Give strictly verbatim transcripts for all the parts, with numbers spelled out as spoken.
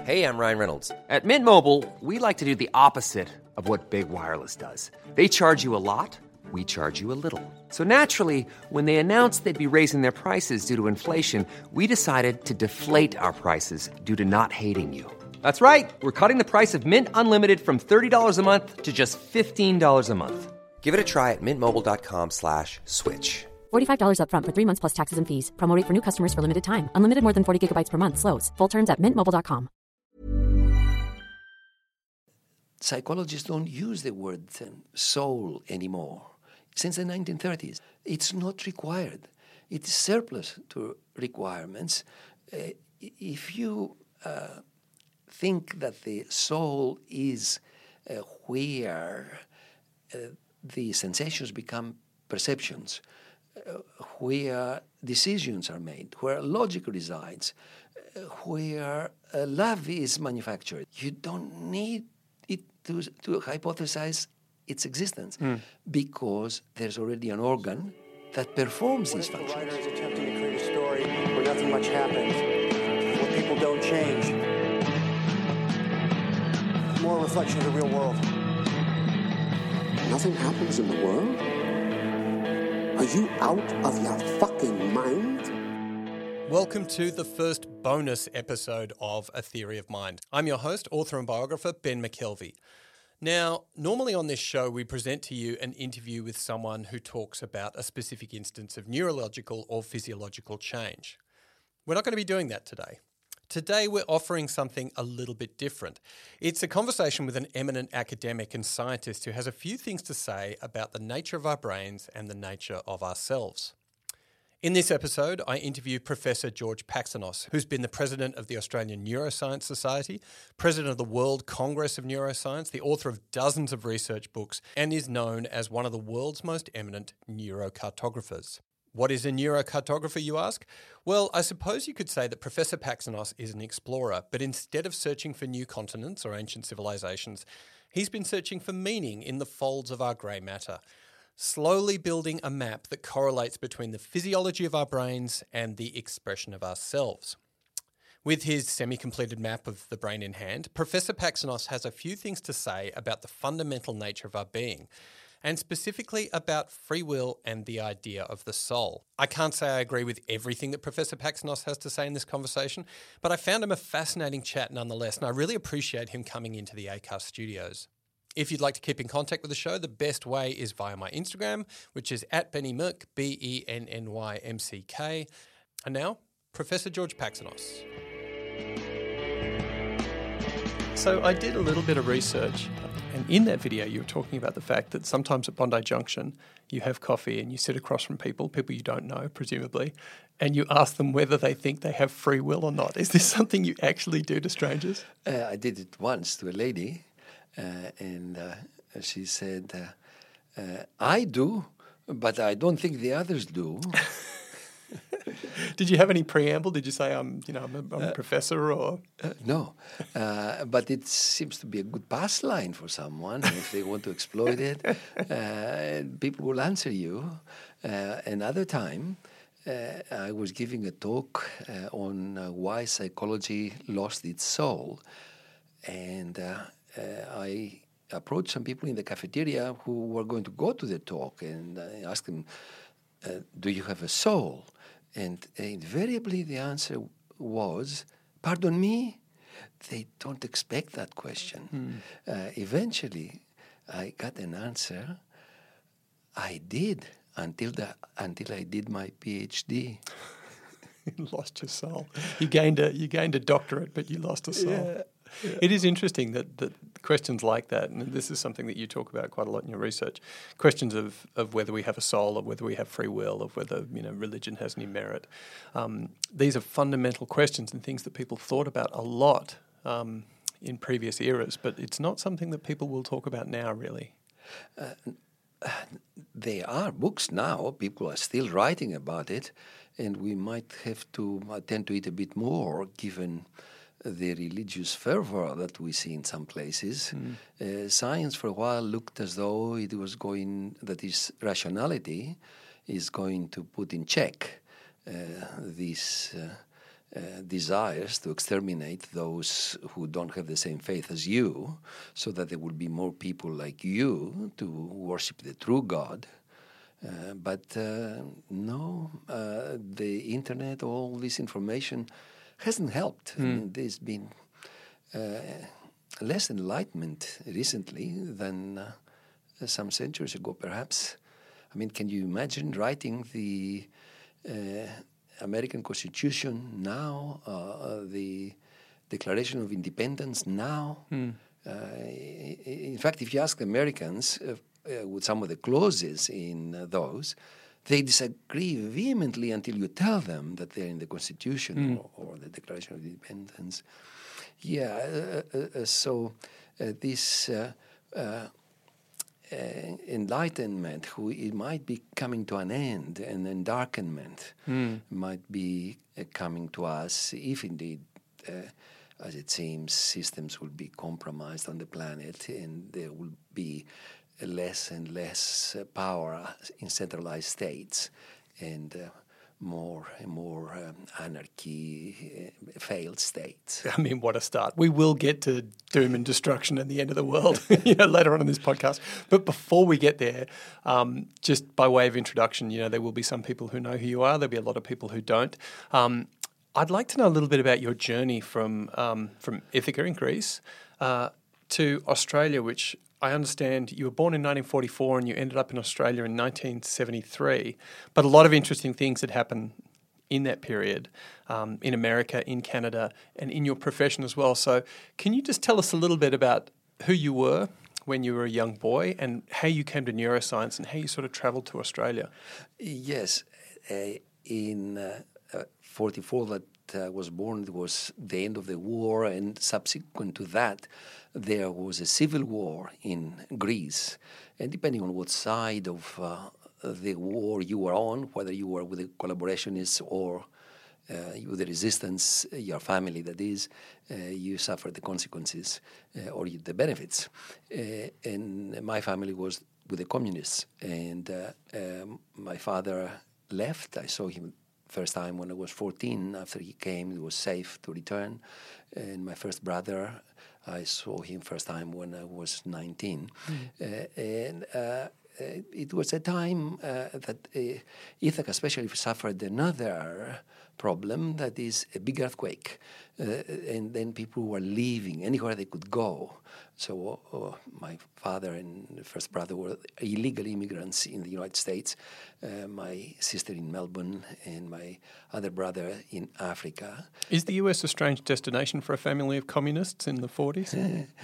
Hey, I'm Ryan Reynolds. At Mint Mobile, we like to do the opposite of what Big Wireless does. They charge you a lot, we charge you a little. So naturally, when they announced they'd be raising their prices due to inflation, we decided to deflate our prices due to not hating you. That's right. We're cutting the price of Mint Unlimited from thirty dollars a month to just fifteen dollars a month. Give it a try at mintmobile.com slash switch. forty-five dollars up front for three months plus taxes and fees. Promo rate for new customers for limited time. Unlimited more than forty gigabytes per month. Slows full terms at mint mobile dot com. Psychologists don't use the word soul anymore. Since the nineteen thirties, it's not required. It is surplus to requirements. Uh, if you uh, think that the soul is uh, where uh, the sensations become perceptions, uh, where decisions are made, where logic resides, uh, where uh, love is manufactured, you don't need it to, to hypothesize its existence mm. because there's already an organ that performs these functions. The writer is attempting to create a story where nothing much happens, where people don't change. More a reflection of the real world. Nothing happens in the world? Are you out of your fucking mind? Welcome to the first bonus episode of A Theory of Mind. I'm your host, author and biographer, Ben McKelvey. Now, normally on this show, we present to you an interview with someone who talks about a specific instance of neurological or physiological change. We're not going to be doing that today. Today, we're offering something a little bit different. It's a conversation with an eminent academic and scientist who has a few things to say about the nature of our brains and the nature of ourselves. In this episode, I interview Professor George Paxanos, who's been the president of the Australian Neuroscience Society, president of the World Congress of Neuroscience, the author of dozens of research books, and is known as one of the world's most eminent neurocartographers. What is a neurocartographer, you ask? Well, I suppose you could say that Professor Paxanos is an explorer, but instead of searching for new continents or ancient civilizations, he's been searching for meaning in the folds of our grey matter, slowly building a map that correlates between the physiology of our brains and the expression of ourselves. With his semi-completed map of the brain in hand, Professor Paxanos has a few things to say about the fundamental nature of our being, and specifically about free will and the idea of the soul. I can't say I agree with everything that Professor Paxanos has to say in this conversation, but I found him a fascinating chat nonetheless, and I really appreciate him coming into the Acast studios. If you'd like to keep in contact with the show, the best way is via my Instagram, which is at Benny Merck, B E N N Y M C K. And now, Professor George Paxanos. So I did a little bit of research, and in that video you were talking about the fact that sometimes at Bondi Junction you have coffee and you sit across from people, people you don't know, presumably, and you ask them whether they think they have free will or not. Is this something you actually do to strangers? Uh, I did it once to a lady. Uh, and uh, she said, uh, uh, I do, but I don't think the others do. Did you have any preamble? Did you say, I'm, you know, I'm a, I'm a uh, professor or? Uh, no, uh, but it seems to be a good pass line for someone. If they want to exploit it, uh, people will answer you. Uh, another time, uh, I was giving a talk uh, on uh, why psychology lost its soul. And uh, Uh, I approached some people in the cafeteria who were going to go to the talk, and I asked them, uh, do you have a soul? And invariably the answer was, pardon me? They don't expect that question. Mm. Uh, eventually I got an answer. I did until the, until I did my PhD. You lost your soul. You gained a you gained a doctorate, but you lost a soul. Yeah. Yeah. It is interesting that, that questions like that, and this is something that you talk about quite a lot in your research, questions of, of whether we have a soul, of whether we have free will, of whether, you know, religion has any merit. Um, these are fundamental questions and things that people thought about a lot um, in previous eras, but it's not something that people will talk about now, really. Uh, there are books now. People are still writing about it, and we might have to attend to it a bit more, given the religious fervor that we see in some places. Mm. Uh, science for a while looked as though it was going, that is, rationality is going to put in check uh, this uh, uh, desires to exterminate those who don't have the same faith as you, so that there will be more people like you to worship the true God. Uh, but uh, no, uh, the internet, all this information hasn't helped. Mm. I mean, there's been uh, less enlightenment recently than uh, some centuries ago, perhaps. I mean, can you imagine writing the uh, American Constitution now, uh, the Declaration of Independence now? Mm. Uh, in fact, if you ask Americans uh, uh, with some of the clauses in uh, those, they disagree vehemently until you tell them that they're in the Constitution mm. or, or the Declaration of Independence. Yeah, uh, uh, uh, so uh, this uh, uh, uh, enlightenment, who it might be coming to an end, and endarkenment mm. might be uh, coming to us, if indeed, uh, as it seems, systems will be compromised on the planet, and there will be less and less uh, power in centralized states, and uh, more and more um, anarchy, uh, failed states. I mean, what a start. We will get to doom and destruction and the end of the world you know, later on in this podcast. But before we get there, um, just by way of introduction, you know, there will be some people who know who you are. There'll be a lot of people who don't. Um, I'd like to know a little bit about your journey from, um, from Ithaca in Greece uh, to Australia, which I understand you were born in nineteen forty-four and you ended up in Australia in nineteen seventy-three, but a lot of interesting things had happened in that period, um, in America, in Canada, and in your profession as well. So can you just tell us a little bit about who you were when you were a young boy and how you came to neuroscience and how you sort of travelled to Australia? Yes. Uh, in uh, uh, forty-four that I uh, was born, it was the end of the war, and subsequent to that, there was a civil war in Greece. And depending on what side of uh, the war you were on, whether you were with the collaborationists or uh, with the resistance, your family that is, uh, you suffered the consequences uh, or you, the benefits. Uh, and my family was with the communists. And uh, um, my father left. I saw him first time when I was fourteen. After he came, it was safe to return. And my first brother, I saw him first time when I was nineteen. Mm. Uh, and uh, it was a time uh, that uh, Ithaca especially suffered another problem, that is a big earthquake. Uh, and then people were leaving anywhere they could go. So uh, my father and first brother were illegal immigrants in the United States, uh, my sister in Melbourne, and my other brother in Africa. Is the U S a strange destination for a family of communists in the forties?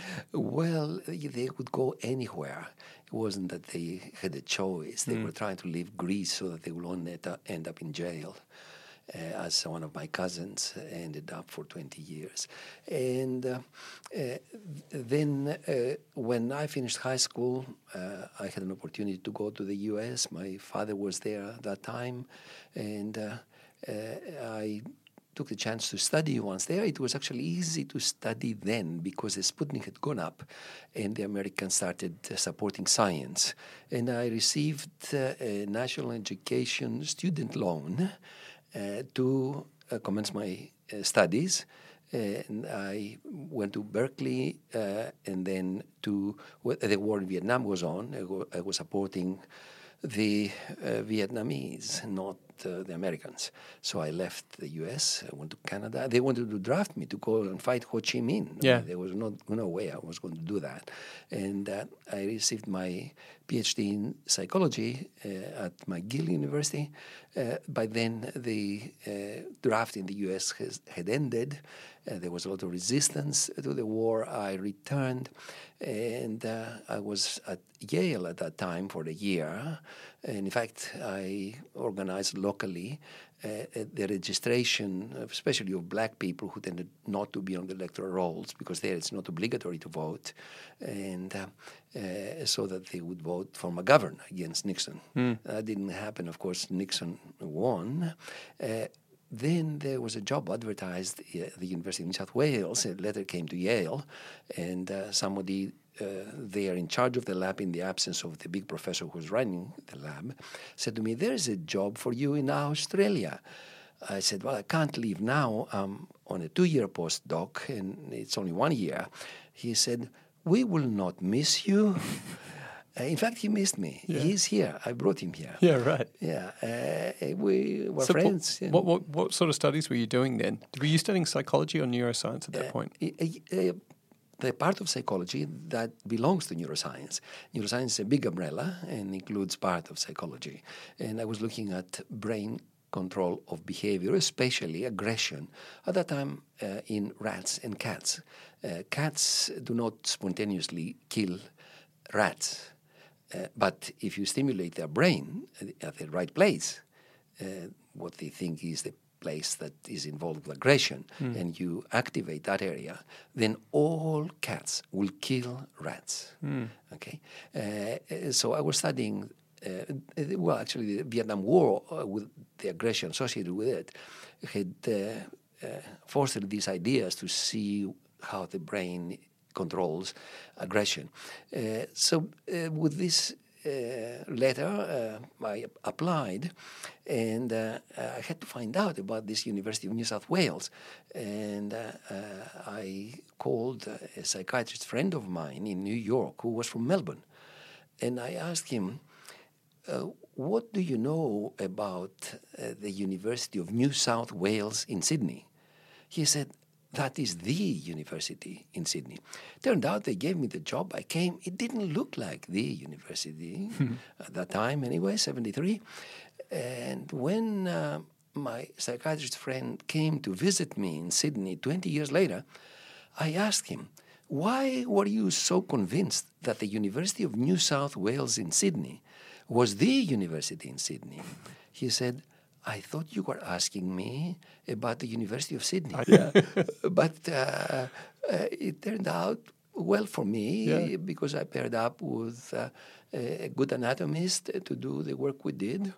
Well, they could go anywhere. It wasn't that they had a choice. They mm. were trying to leave Greece so that they would only end up in jail. Uh, as one of my cousins ended up for twenty years. And uh, uh, then uh, when I finished high school, uh, I had an opportunity to go to the U S. My father was there at that time, and uh, uh, I took the chance to study once there. It was actually easy to study then because the Sputnik had gone up and the Americans started uh, supporting science. And I received uh, a national education student loan Uh, to uh, commence my uh, studies. Uh, and I went to Berkeley, uh, and then to well, the war in Vietnam was on. I, go, I was supporting the uh, Vietnamese, not uh, the Americans. So I left the U S, I went to Canada. They wanted to draft me to go and fight Ho Chi Minh. Yeah. I mean, there was no, no way I was going to do that. And uh, I received my PhD in psychology uh, at McGill University. Uh, by then, the uh, draft in the U S has, had ended. Uh, there was a lot of resistance to the war. I returned, and uh, I was at Yale at that time for a year. And in fact, I organized locally uh, the registration, especially of black people who tended not to be on the electoral rolls, because there it's not obligatory to vote, and uh, uh, so that they would vote for McGovern against Nixon. Mm. That didn't happen. Of course, Nixon won. Uh, Then there was a job advertised at the University of New South Wales. A letter came to Yale, and uh, somebody uh, there in charge of the lab, in the absence of the big professor who was running the lab, said to me, "There is a job for you in Australia." I said, well, I can't leave now. I'm on a two-year postdoc, and it's only one year. He said, we will not miss you. Uh, in fact, he missed me. Yeah. He's here. I brought him here. Yeah, right. Yeah, uh, we were so friends. What, what, what, what sort of studies were you doing then? Were you studying psychology or neuroscience at that uh, point? Uh, uh, the part of psychology that belongs to neuroscience. Neuroscience is a big umbrella and includes part of psychology. And I was looking at brain control of behavior, especially aggression, at that time uh, in rats and cats. Uh, cats do not spontaneously kill rats. Uh, but if you stimulate their brain at the right place, uh, what they think is the place that is involved with aggression, mm. and you activate that area, then all cats will kill rats. Mm. Okay, uh, so I was studying. Uh, well, actually, the Vietnam War, uh, with the aggression associated with it, had uh, uh, fostered these ideas to see how the brain controls aggression. Uh, so uh, with this uh, letter, uh, I applied, and uh, I had to find out about this University of New South Wales. And uh, uh, I called a psychiatrist friend of mine in New York who was from Melbourne. And I asked him, uh, what do you know about uh, the University of New South Wales in Sydney? He said, that is the university in Sydney. Turned out they gave me the job. I came. It didn't look like the university mm-hmm. at that time anyway, seventy-three. And when uh, my psychiatrist friend came to visit me in Sydney twenty years later, I asked him, why were you so convinced that the University of New South Wales in Sydney was the university in Sydney? He said, I thought you were asking me about the University of Sydney. Yeah. But uh, uh, it turned out well for me yeah. because I paired up with uh, a good anatomist to do the work we did.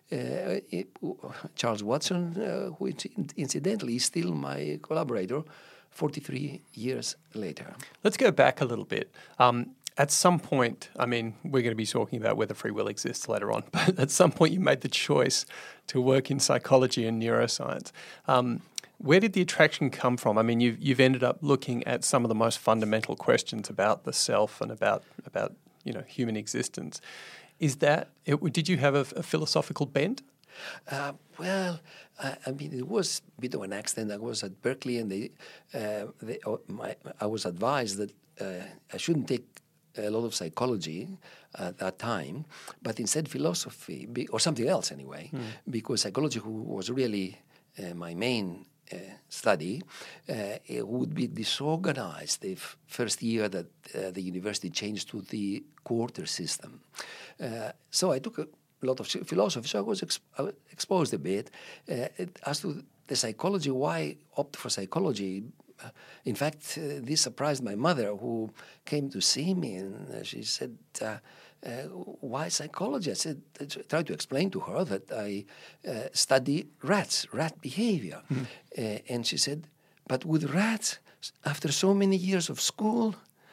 Uh, it, Charles Watson, uh, which incidentally is still my collaborator forty-three years later. Let's go back a little bit. Um, At some point, I mean, we're going to be talking about whether free will exists later on, but at some point you made the choice to work in psychology and neuroscience. Um, where did the attraction come from? I mean, you've, you've ended up looking at some of the most fundamental questions about the self and about, about you know, human existence. Is that, it, did you have a, a philosophical bent? Uh, well, I, I mean, it was a bit of an accident. I was at Berkeley and they, uh, they, oh, my, I was advised that uh, I shouldn't take a lot of psychology at that time, but instead philosophy, be, or something else anyway, mm. because psychology, who was really uh, my main uh, study, uh, it would be disorganized the f- first year that uh, the university changed to the quarter system. Uh, so I took a lot of philosophy, so I was, ex- I was exposed a bit. Uh, it, as to the psychology, why opt for psychology? In fact, uh, this surprised my mother, who came to see me, and uh, she said, uh, uh, why psychology? I said, I tried to explain to her that I uh, study rats, rat behavior. Mm-hmm. Uh, and she said, but with rats, after so many years of school?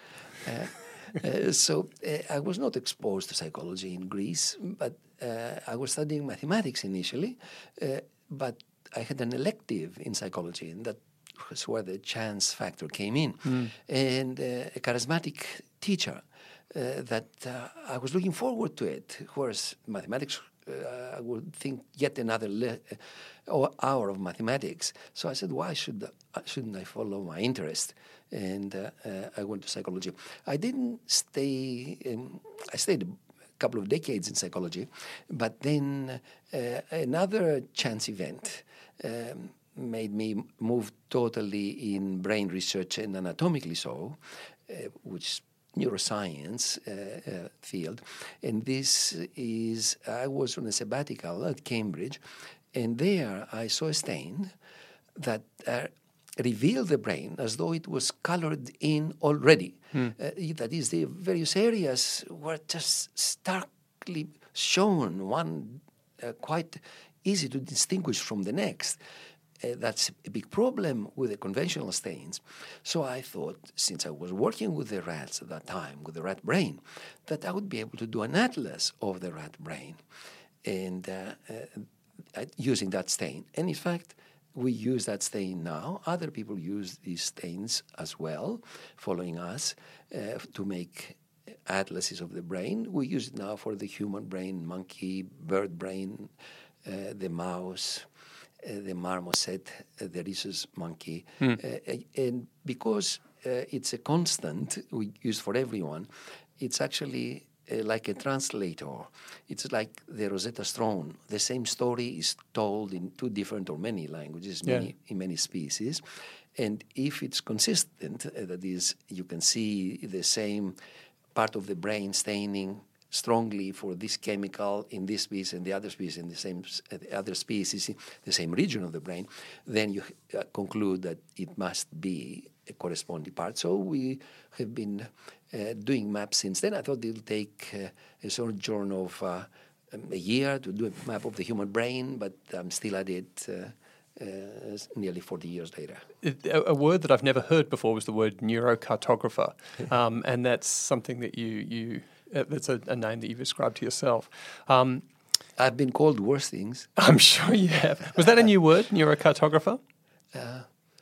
Uh, uh, so uh, I was not exposed to psychology in Greece, but uh, I was studying mathematics initially, uh, but I had an elective in psychology, and that was where the chance factor came in. Mm. And uh, a charismatic teacher uh, that uh, I was looking forward to it, whereas mathematics, uh, I would think yet another le- uh, hour of mathematics. So I said, why should uh, shouldn't I follow my interest? And uh, uh, I went to psychology. I didn't stay, in, I stayed a couple of decades in psychology, but then uh, another chance event um, made me move totally in brain research, and anatomically so, uh, which is neuroscience uh, uh, field. And this is, I was on a sabbatical at Cambridge, and there I saw a stain that uh, revealed the brain as though it was colored in already. Hmm. Uh, that is, the various areas were just starkly shown, one uh, quite easy to distinguish from the next. Uh, that's a big problem with the conventional stains. So I thought, since I was working with the rats at that time, with the rat brain, that I would be able to do an atlas of the rat brain. And uh, uh, uh, using that stain. And in fact, we use that stain now. Other people use these stains as well, following us, uh, to make atlases of the brain. We use it now for the human brain, monkey, bird brain, uh, the mouse, uh, the marmoset, uh, the rhesus monkey. Mm. Uh, and because uh, it's a constant we use for everyone, it's actually uh, like a translator. It's like the Rosetta Stone. The same story is told in two different or many languages, yeah. many, in many species. And if it's consistent, uh, that is, you can see the same part of the brain staining strongly for this chemical in this species and the other species in the same uh, the other species in the same region of the brain, then you uh, conclude that it must be a corresponding part. So we have been uh, doing maps since then. I thought it'll take uh, a sojourn of uh, um, a year to do a map of the human brain, but I'm still at it uh, uh, nearly forty years later. A, a word that I've never heard before was the word neurocartographer, um, and that's something that you you uh, that's a, a name that you've ascribed to yourself. Um, I've been called worse things. I'm sure you have. Was that a new word, neurocartographer? Uh,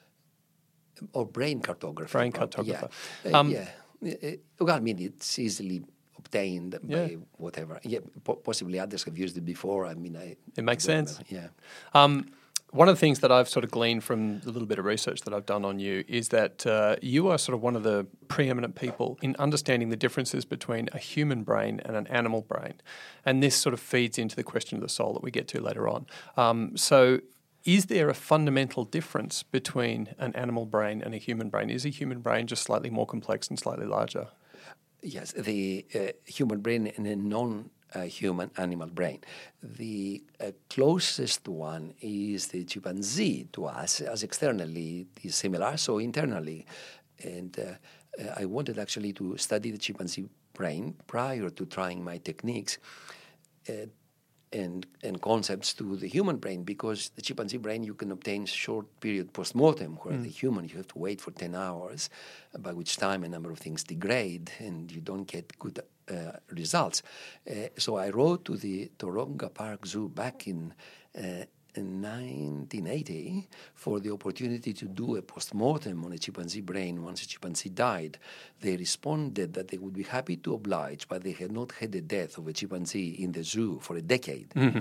or brain cartography. Brain cartographer. Yeah. Uh, um, yeah. Uh, well, I mean, it's easily obtained yeah. by whatever. Yeah, po- possibly others have used it before. I mean, I. It makes sense. Remember. Yeah. Um, one of the things that I've sort of gleaned from the little bit of research that I've done on you is that uh, you are sort of one of the preeminent people in understanding the differences between a human brain and an animal brain. And this sort of feeds into the question of the soul that we get to later on. Um, so is there a fundamental difference between an animal brain and a human brain? Is a human brain just slightly more complex and slightly larger? Yes, the uh, human brain and a non-human uh, animal brain. The uh, closest one is the chimpanzee to us, as externally it is similar, so internally. And uh, uh, I wanted actually to study the chimpanzee brain prior to trying my techniques uh, and and concepts to the human brain, because the chimpanzee brain you can obtain short period post-mortem, where mm. the human you have to wait for ten hours, by which time a number of things degrade and you don't get good uh, results. Uh, so I wrote to the Taronga Park Zoo back in uh, in nineteen eighty for the opportunity to do a post-mortem on a chimpanzee brain once a chimpanzee died. They responded that they would be happy to oblige, but they had not had the death of a chimpanzee in the zoo for a decade. Mm-hmm.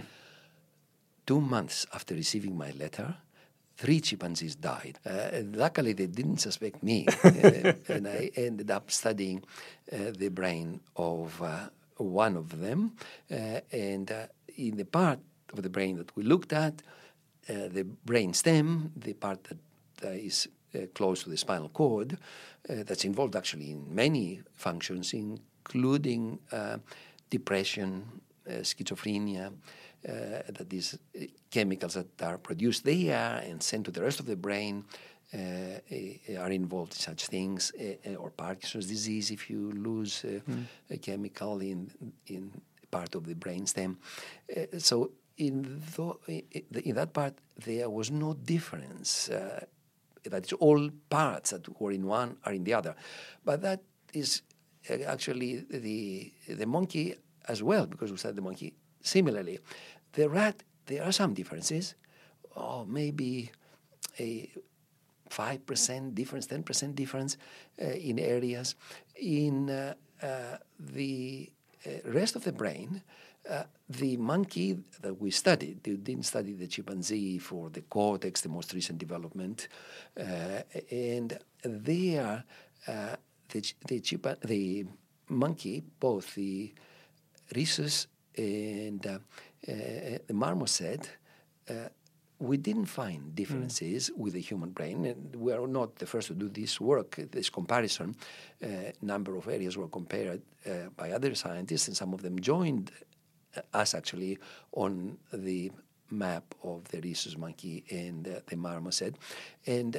Two months after receiving my letter, three chimpanzees died. Uh, luckily, they didn't suspect me, uh, and I ended up studying uh, the brain of uh, one of them, uh, and uh, in the part of the brain that we looked at, uh, the brain stem, the part that uh, is uh, close to the spinal cord, uh, that's involved actually in many functions, including uh, depression, uh, schizophrenia, uh, that is uh, chemicals that are produced there and sent to the rest of the brain uh, uh, are involved in such things, uh, or Parkinson's disease if you lose uh, mm. a chemical in in part of the brain stem. Uh, so In, the, in that part, there was no difference. Uh, that is, all parts that were in one are in the other. But that is uh, actually the the monkey as well, because we studied the monkey similarly. The rat, there are some differences. Oh, maybe a five percent difference, ten percent difference uh, in areas. In uh, uh, the uh, rest of the brain, Uh, the monkey that we studied, we didn't study the chimpanzee for the cortex, the most recent development, uh, and there, uh, the the, chimpa- the monkey, both the rhesus and uh, uh, the marmoset, uh, we didn't find differences mm. with the human brain, and we are not the first to do this work, this comparison. A uh, number of areas were compared uh, by other scientists, and some of them joined us actually on the map of the rhesus monkey and uh, the marmoset, and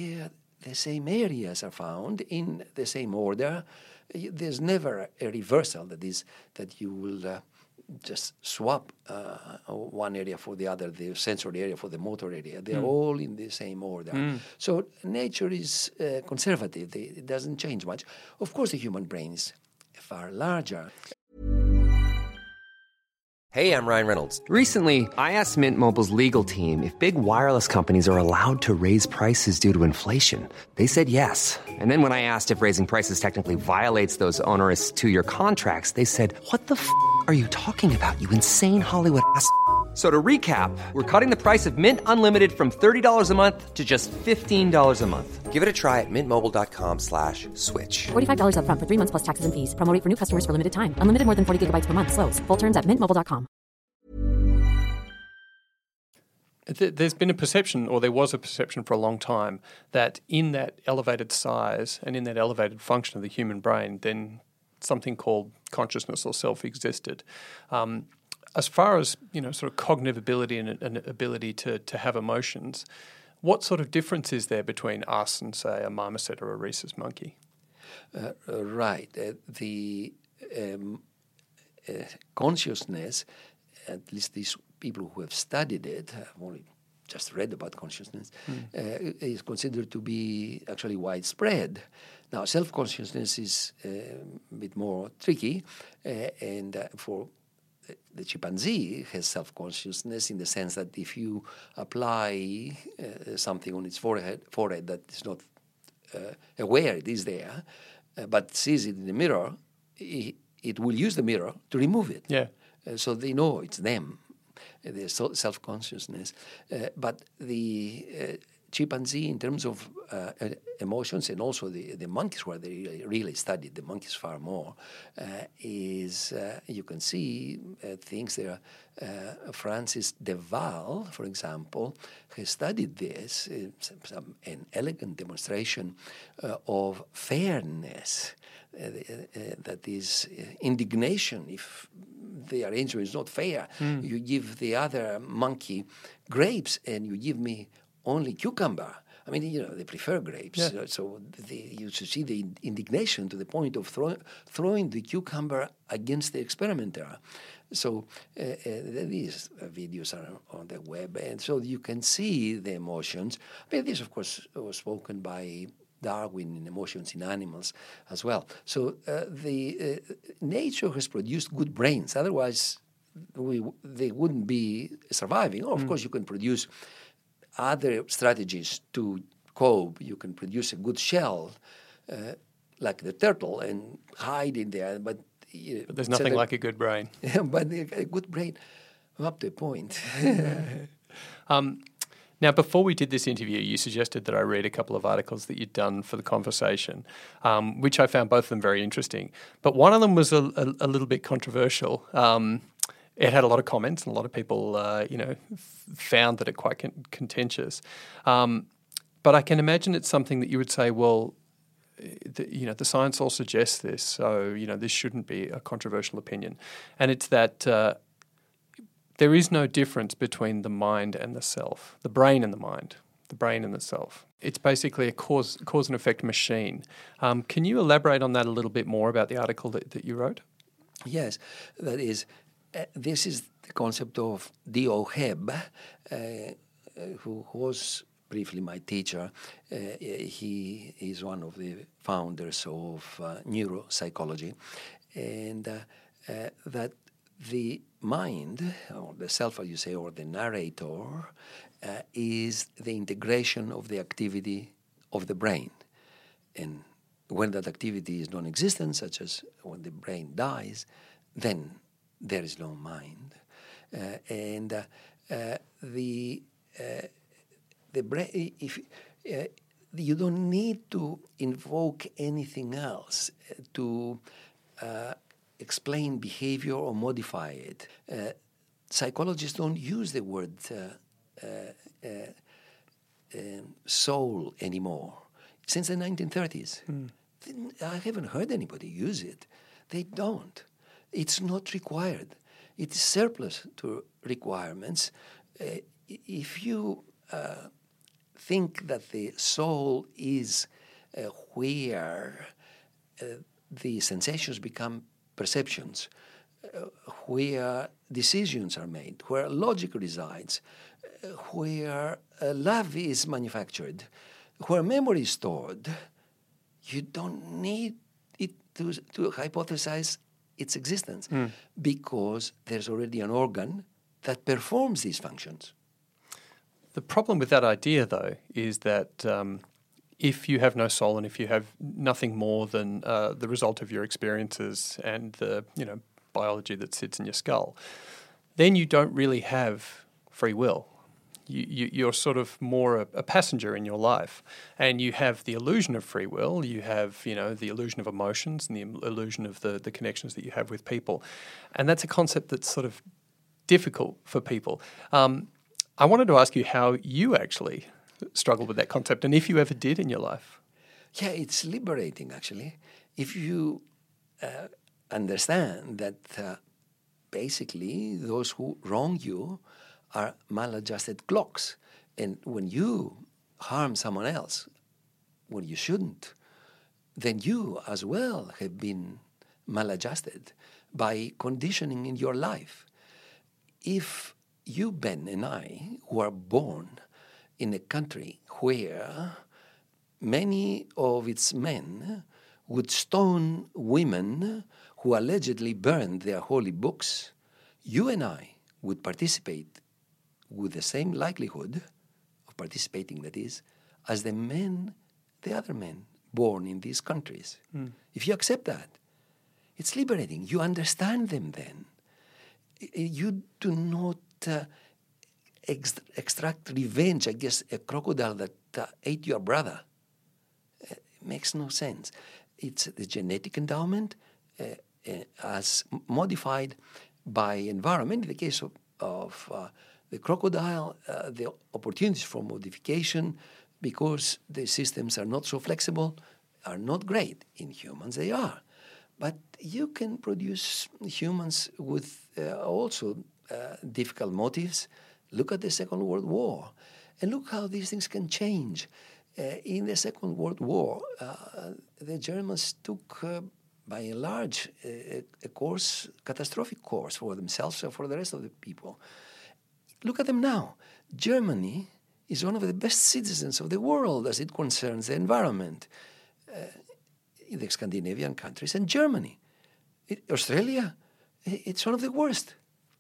the same areas are found in the same order. There's never a reversal, that is, that you will uh, just swap uh, one area for the other, the sensory area for the motor area. They're mm. all in the same order. Mm. So nature is uh, conservative. It doesn't change much. Of course, the human brain is far larger. Hey, I'm Ryan Reynolds. Recently, I asked Mint Mobile's legal team if big wireless companies are allowed to raise prices due to inflation. They said yes. And then when I asked if raising prices technically violates those onerous two-year contracts, they said, "What the f*** are you talking about, you insane Hollywood ass f- So to recap, we're cutting the price of Mint Unlimited from thirty dollars a month to just fifteen dollars a month. Give it a try at mintmobile.com slash switch. forty-five dollars up front for three months plus taxes and fees. Promo rate for new customers for limited time. Unlimited more than forty gigabytes per month. Slows full terms at mint mobile dot com. There's been a perception, or there was a perception for a long time, that in that elevated size and in that elevated function of the human brain, then something called consciousness or self existed. Um, as far as, you know, sort of cognitive ability and an ability to, to have emotions, what sort of difference is there between us and, say, a marmoset or a rhesus monkey? Uh, uh, right. Uh, the um, uh, consciousness, at least these people who have studied it, have only just read about consciousness, mm. uh, is considered to be actually widespread. Now, self-consciousness is uh, a bit more tricky, uh, and uh, for the chimpanzee has self-consciousness in the sense that if you apply uh, something on its forehead, forehead that is not uh, aware it is there, uh, but sees it in the mirror, it, it will use the mirror to remove it. Yeah. Uh, so they know it's them, uh, their so- self-consciousness. Uh, but the uh, chimpanzee, in terms of uh, uh, emotions, and also the, the monkeys, where they really, really studied the monkeys far more, uh, is uh, you can see uh, things there. Uh, Francis de Waal, for example, has studied this, uh, some, some, an elegant demonstration uh, of fairness. Uh, uh, that is uh, indignation if the arrangement is not fair. Mm. You give the other monkey grapes and you give me only cucumber. I mean, you know, they prefer grapes. Yeah. So, so the, you should see the indignation to the point of throw, throwing the cucumber against the experimenter. So uh, uh, these videos are on the web, and so you can see the emotions. But this, of course, was spoken by Darwin in Emotions in Animals as well. So uh, the uh, nature has produced good brains. Otherwise, we, they wouldn't be surviving. Of mm. course, you can produce other strategies to cope. You can produce a good shell, uh, like the turtle, and hide in there. But, uh, but there's nothing so like a good brain. But a good brain, up to a point. um, Now, before we did this interview, you suggested that I read a couple of articles that you'd done for the conversation, um, which I found both of them very interesting. But one of them was a, a, a little bit controversial. Um, it had a lot of comments, and a lot of people, uh, you know, f- found that it quite con- contentious. Um, but I can imagine it's something that you would say, well, the, you know, the science all suggests this, so, you know, this shouldn't be a controversial opinion. And it's that Uh, there is no difference between the mind and the self, the brain and the mind, the brain and the self. It's basically a cause cause and effect machine. Um, can you elaborate on that a little bit more about the article that, that you wrote? Yes, that is, uh, this is the concept of Dio Hebb, uh, who was briefly my teacher. Uh, he is one of the founders of uh, neuropsychology, and uh, uh, that the mind, or the self, as you say, or the narrator, uh, is the integration of the activity of the brain. And when that activity is non-existent, such as when the brain dies, then there is no mind. Uh, and uh, uh, the uh, the brain, if uh, you don't need to invoke anything else to uh, explain behavior or modify it. Uh, psychologists don't use the word uh, uh, uh, um, soul anymore. Since the nineteen thirties. Mm. I haven't heard anybody use it. They don't. It's not required. It is surplus to requirements. Uh, if you uh, think that the soul is uh, where uh, the sensations become perceptions, uh, where decisions are made, where logic resides, uh, where uh, love is manufactured, where memory is stored, you don't need it to, to hypothesize its existence mm. because there's already an organ that performs these functions. The problem with that idea, though, is that um, if you have no soul and if you have nothing more than uh, the result of your experiences and the you know biology that sits in your skull, then you don't really have free will. You, you, you're sort of more a, a passenger in your life, and you have the illusion of free will. You have, you know, the illusion of emotions and the illusion of the, the connections that you have with people, and that's a concept that's sort of difficult for people. Um, I wanted to ask you how you actually struggled with that concept, and if you ever did in your life. Yeah, it's liberating actually. If you uh, understand that uh, basically those who wrong you are maladjusted clocks. And when you harm someone else when you shouldn't, then you as well have been maladjusted by conditioning in your life. If you, Ben, and I, who are born in a country where many of its men would stone women who allegedly burned their holy books, you and I would participate with the same likelihood of participating, that is, as the men, the other men born in these countries. Mm. If you accept that, it's liberating. You understand them then. You do not uh, ex- extract revenge against a crocodile that uh, ate your brother. It makes no sense. It's the genetic endowment uh, uh, as modified by environment. In the case of, of uh, the crocodile, uh, the opportunities for modification, because the systems are not so flexible, are not great. In humans, they are. But you can produce humans with uh, also uh, difficult motives. Look at the Second World War, and look how these things can change. Uh, in the Second World War, uh, the Germans took, uh, by and large, a, a course, catastrophic course for themselves and for the rest of the people. Look at them now. Germany is one of the best citizens of the world as it concerns the environment. Uh, in the Scandinavian countries and Germany. It, Australia, it's one of the worst.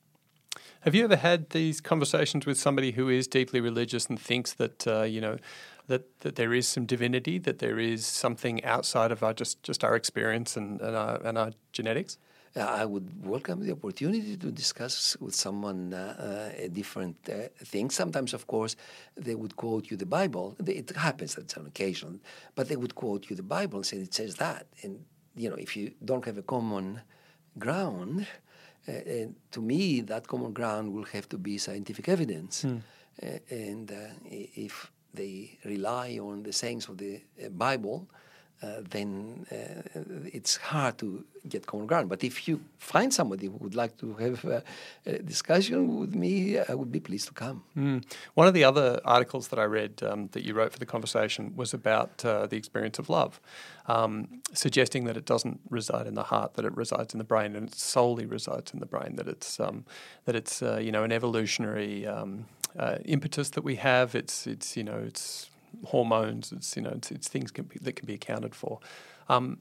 Have you ever had these conversations with somebody who is deeply religious and thinks that, uh, you know, that, that there is some divinity, that there is something outside of our just, just our experience and, and, our, and our genetics? Uh, I would welcome the opportunity to discuss with someone uh, uh, different uh, things. Sometimes, of course, they would quote you the Bible. It happens at some occasion, but they would quote you the Bible and say it says that. And you know, if you don't have a common ground, uh, and to me, that common ground will have to be scientific evidence. Mm. Uh, and uh, if they rely on the sayings of the uh, Bible, Uh, then uh, it's hard to get common ground. But if you find somebody who would like to have uh, a discussion with me, I would be pleased to come. Mm. One of the other articles that I read um, that you wrote for the conversation was about uh, the experience of love, um, suggesting that it doesn't reside in the heart, that it resides in the brain, and it solely resides in the brain. That it's um, that it's uh, you know an evolutionary um, uh, impetus that we have. It's it's you know it's hormones, it's you know, it's, it's things can be, that can be accounted for. Um,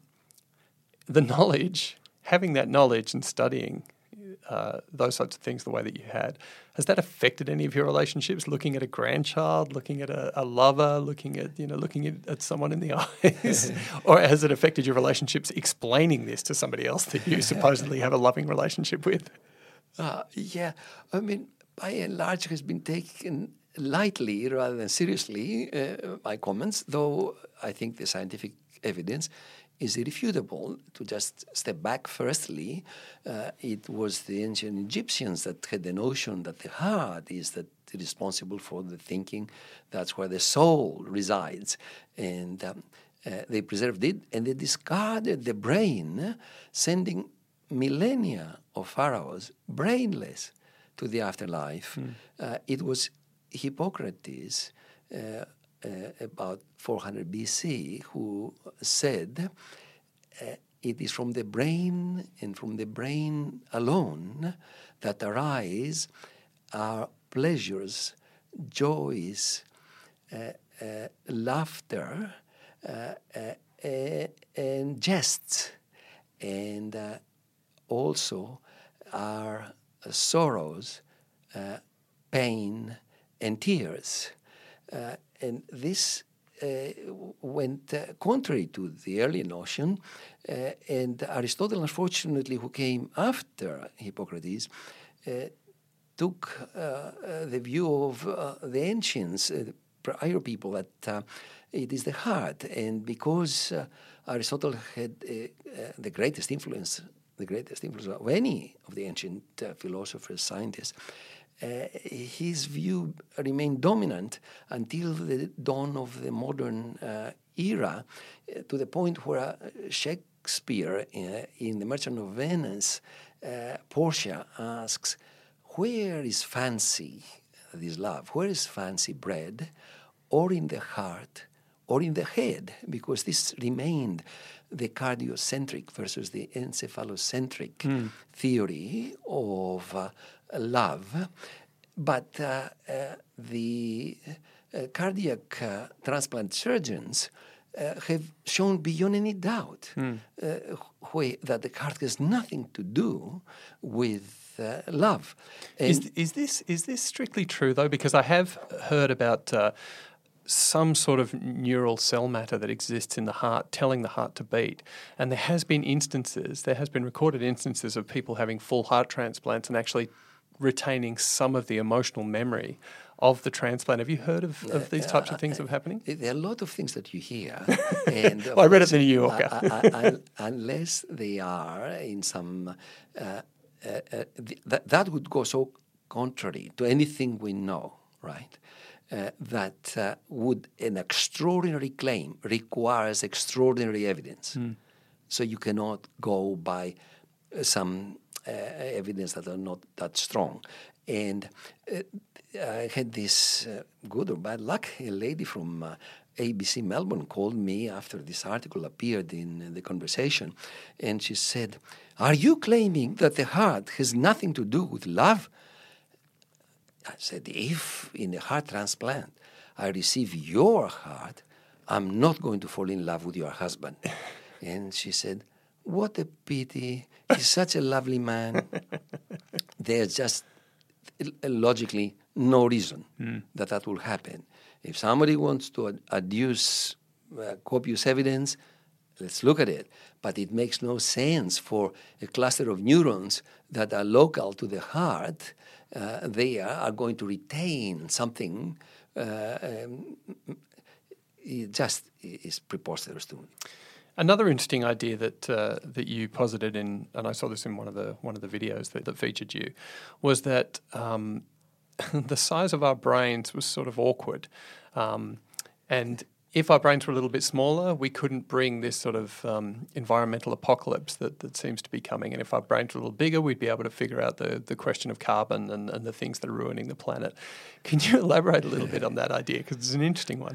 the knowledge, having that knowledge and studying uh, those sorts of things the way that you had, has that affected any of your relationships? Looking at a grandchild, looking at a, a lover, looking at you know, looking at, at someone in the eyes, or has it affected your relationships? Explaining this to somebody else that you supposedly have a loving relationship with? Uh, yeah, I mean, by and large, has been taken lightly rather than seriously, uh, my comments, though I think the scientific evidence is irrefutable. To just step back, firstly, uh, it was the ancient Egyptians that had the notion that the heart is that responsible for the thinking. That's where the soul resides. And um, uh, they preserved it, and they discarded the brain, sending millennia of pharaohs brainless to the afterlife. Mm. Uh, it was Hippocrates, uh, uh, about four hundred B C, who said, uh, it is from the brain and from the brain alone that arise our pleasures, joys, uh, uh, laughter, uh, uh, uh, and jests. And uh, also are sorrows, uh, pain, and tears. Uh, and this uh, went uh, contrary to the early notion. Uh, and Aristotle, unfortunately, who came after Hippocrates, uh, took uh, uh, the view of uh, the ancients, uh, the prior people, that uh, it is the heart. And because uh, Aristotle had uh, uh, the greatest influence, the greatest influence of any of the ancient uh, philosophers, scientists, uh, his view remained dominant until the dawn of the modern uh, era, uh, to the point where uh, Shakespeare, uh, in The Merchant of Venice, uh, Portia asks, where is fancy, this love, where is fancy bred, or in the heart, or in the head? Because this remained the cardiocentric versus the encephalocentric mm. theory of uh, love. But uh, uh, the uh, cardiac uh, transplant surgeons uh, have shown beyond any doubt mm. uh, wh- that the heart has nothing to do with uh, love. And is, is this is this strictly true, though? Because I have heard about Uh, some sort of neural cell matter that exists in the heart telling the heart to beat. And there has been instances, there has been recorded instances of people having full heart transplants and actually retaining some of the emotional memory of the transplant. Have you heard of, of these types of things uh, happening? There are a lot of things that you hear. And well, I read it in the New Yorker. I, I, I, unless they are in some... Uh, uh, uh, th- that would go so contrary to anything we know, right? Uh, that uh, would an extraordinary claim requires extraordinary evidence. Mm. So you cannot go by uh, some uh, evidence that are not that strong. And uh, I had this uh, good or bad luck. A lady from uh, A B C Melbourne called me after this article appeared in The Conversation, and she said, "Are you claiming that the heart has nothing to do with love?" I said, if in a heart transplant I receive your heart, I'm not going to fall in love with your husband. And she said, what a pity. He's such a lovely man. There's just logically no reason mm. that that will happen. If somebody wants to ad- adduce uh, copious evidence, let's look at it. But it makes no sense for a cluster of neurons that are local to the heart. Uh, they are, are going to retain something. Uh, um, it just is preposterous to me. Another interesting idea that uh, that you posited in, and I saw this in one of the one of the videos that, that featured you, was that um, the size of our brains was sort of awkward, um, and if our brains were a little bit smaller, we couldn't bring this sort of um, environmental apocalypse that, that seems to be coming. And if our brains were a little bigger, we'd be able to figure out the, the question of carbon and, and the things that are ruining the planet. Can you elaborate a little bit on that idea? Because it's an interesting one.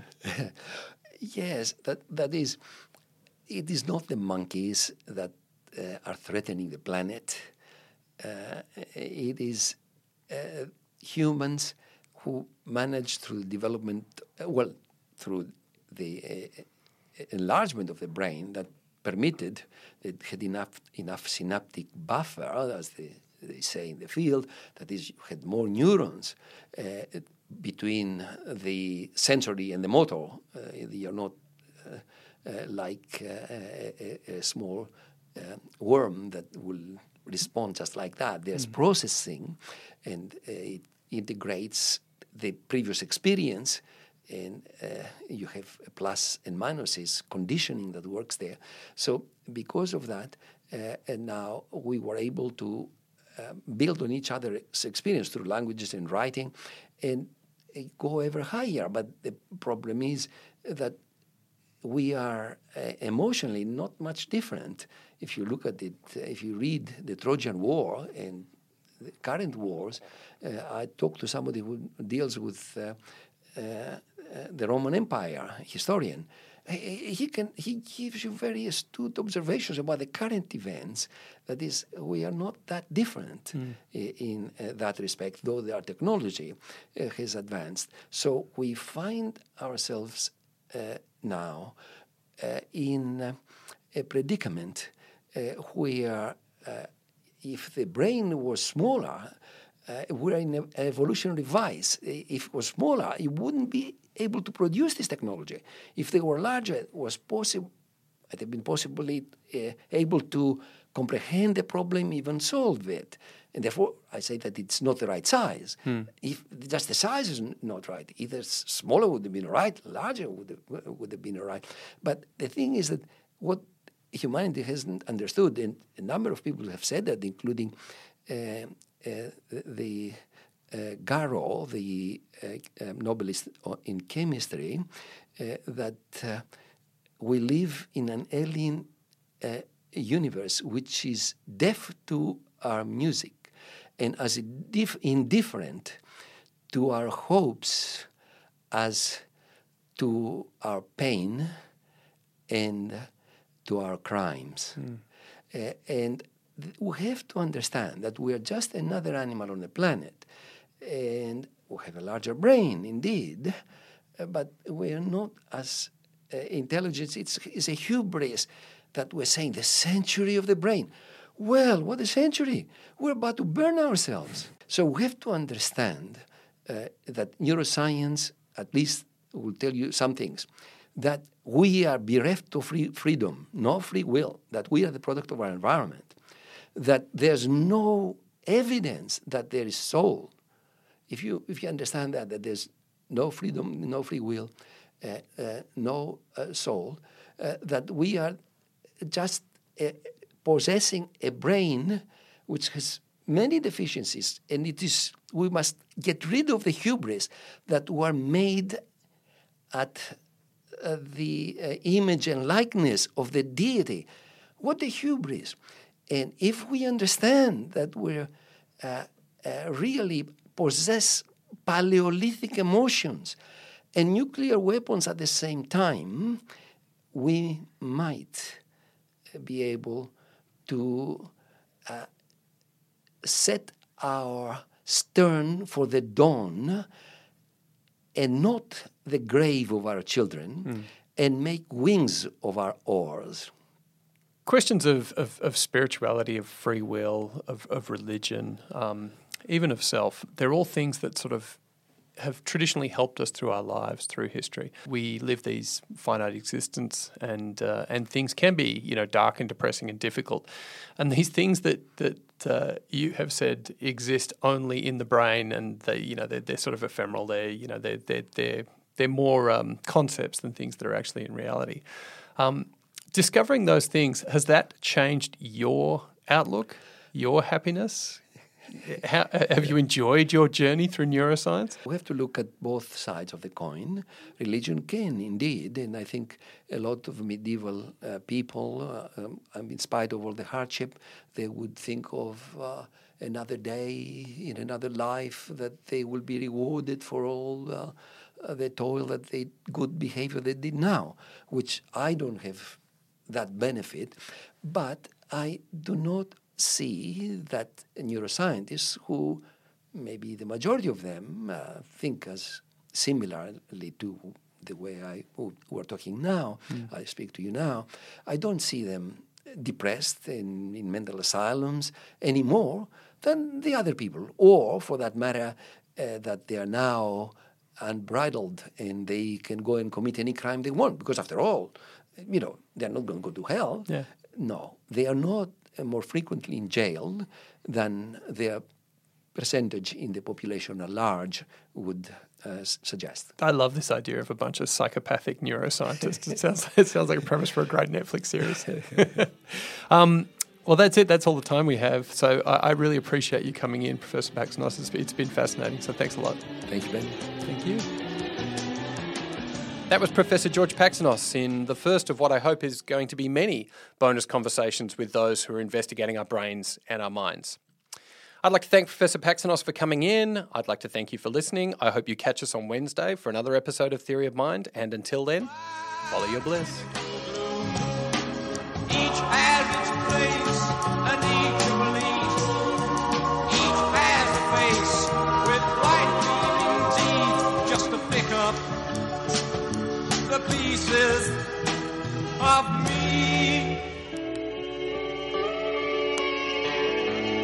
Yes, that that is. It is not the monkeys that uh, are threatening the planet. Uh, it is uh, humans who manage through the development, uh, well, through the uh, enlargement of the brain that permitted, that had enough enough synaptic buffer, as they, they say in the field, that is, you had more neurons uh, between the sensory and the motor. Uh, they are not uh, uh, like uh, a, a small uh, worm that will respond just like that. There's mm. processing, and uh, it integrates the previous experience, and uh, you have plus and minuses, conditioning that works there. So because of that, uh, and now we were able to uh, build on each other's experience through languages and writing, and uh, go ever higher. But the problem is that we are uh, emotionally not much different. If you look at it, uh, if you read the Trojan War and the current wars, uh, I talked to somebody who deals with uh, uh, uh, the Roman Empire, historian. He, he can he gives you very astute observations about the current events. That is, we are not that different mm. in, in uh, that respect, though our technology uh, has advanced. So we find ourselves uh, now uh, in uh, a predicament uh, where uh, if the brain was smaller, uh, we're in an evolutionary vice. If it was smaller, it wouldn't be able to produce this technology. If they were larger, it was possible. It had been possibly uh, able to comprehend the problem, even solve it. And therefore, I say that it's not the right size. Hmm. If just the size is not right, either smaller would have been right, larger would have, would have been right. But the thing is that what humanity hasn't understood, and a number of people have said that, including uh, uh, the uh, Garro, the uh, uh, Nobelist in chemistry, uh, that uh, we live in an alien uh, universe which is deaf to our music and as dif- indifferent to our hopes as to our pain and to our crimes. Mm. Uh, and th- we have to understand that we are just another animal on the planet. And we have a larger brain, indeed, uh, but we are not as uh, intelligent. It's, it's a hubris that we're saying the century of the brain. Well, what a century? We're about to burn ourselves. So we have to understand uh, that neuroscience, at least, will tell you some things. That we are bereft of free freedom, no free will, that we are the product of our environment, that there's no evidence that there is soul. If you if you understand that, that there's no freedom, no free will, uh, uh, no uh, soul, uh, that we are just uh, possessing a brain which has many deficiencies, and it is we must get rid of the hubris that were made at uh, the uh, image and likeness of the deity. What a hubris! And if we understand that we're uh, uh, really possess Paleolithic emotions and nuclear weapons at the same time, we might be able to uh, set our stern for the dawn and not the grave of our children, mm. and make wings of our oars. Questions of, of, of spirituality, of free will, of, of religion, um, even of self, they're all things that sort of have traditionally helped us through our lives, through history. We live these finite existence, and uh, and things can be, you know, dark and depressing and difficult. And these things that that uh, you have said exist only in the brain, and they, you know, they're, they're sort of ephemeral. They're, you know, they're they're they're they're more um, concepts than things that are actually in reality. Um, discovering those things, has that changed your outlook, your happiness? How, have you enjoyed your journey through neuroscience? We have to look at both sides of the coin. Religion can, indeed, and I think a lot of medieval uh, people, uh, um, in spite of all the hardship, they would think of uh, another day in another life, that they will be rewarded for all uh, uh, the toil, that they good behavior they did now, which I don't have that benefit, but I do not see that neuroscientists, who maybe the majority of them uh, think as similarly to the way I who, who are talking now, mm. I speak to you now, I don't see them depressed in, in mental asylums any more than the other people, or for that matter, uh, that they are now unbridled and they can go and commit any crime they want, because after all, you know, they're not going to go to hell. Yeah. No, they are not more frequently in jail than their percentage in the population at large would uh, suggest. I love this idea of a bunch of psychopathic neuroscientists. It sounds it sounds like a premise for a great Netflix series. um, well, that's it. That's all the time we have. So I, I really appreciate you coming in, Professor Paxinos. It's, it's been fascinating. So thanks a lot. Thank you, Ben. Thank you. That was Professor George Paxinos in the first of what I hope is going to be many bonus conversations with those who are investigating our brains and our minds. I'd like to thank Professor Paxinos for coming in. I'd like to thank you for listening. I hope you catch us on Wednesday for another episode of Theory of Mind. And until then, follow your bliss. Each has its place and each a belief. Each has a face with white gleaming teeth, just to pick up the pieces of me.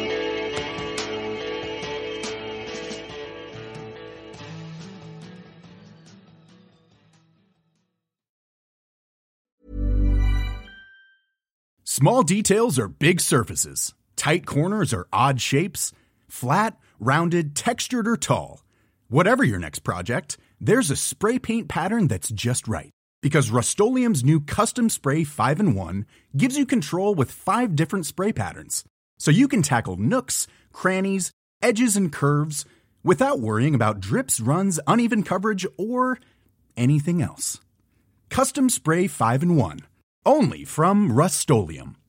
Small details are big surfaces. Tight corners are odd shapes. Flat, rounded, textured, or tall. Whatever your next project, there's a spray paint pattern that's just right. Because Rust-Oleum's new Custom Spray five in one gives you control with five different spray patterns. So you can tackle nooks, crannies, edges, and curves without worrying about drips, runs, uneven coverage, or anything else. Custom Spray five in one. Only from Rust-Oleum.